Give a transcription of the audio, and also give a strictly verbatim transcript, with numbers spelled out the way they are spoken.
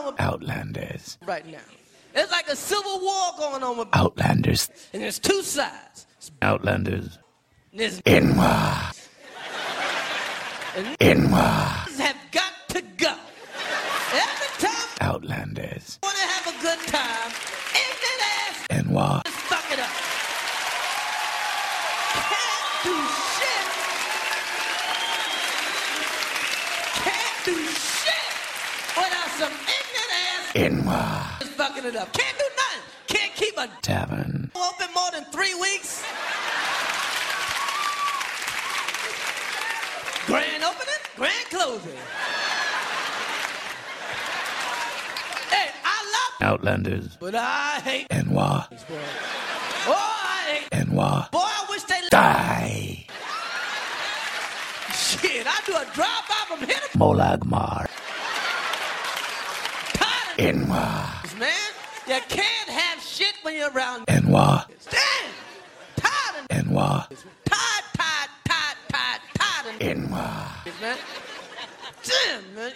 on with Outlanders. right now. It's like a civil war going on with Outlanders. and there's two sides. Outlanders. There's N Y. and N Y. have got to go. Every time Outlanders. I want to have a good time, ignorant ass N Y. just fuck it up. Can't do shit. Can't do shit without some ignorant ass N Y. just fucking it up. Can't do nothing. Can't keep a Tavern. open more than three weeks. Grand opening, grand closing. Hey, I love Outlanders. but I hate N Y. Oh, I hate N Y. Boy, I wish they Die. Shit, I do a drive-by from here to Molagmar. tired N Y. of this, man. You can't have shit when you're around. N Y. Damn. Tired of N Y. tired, tired, tired, tired, tired of N Y. this, man. Damn, man.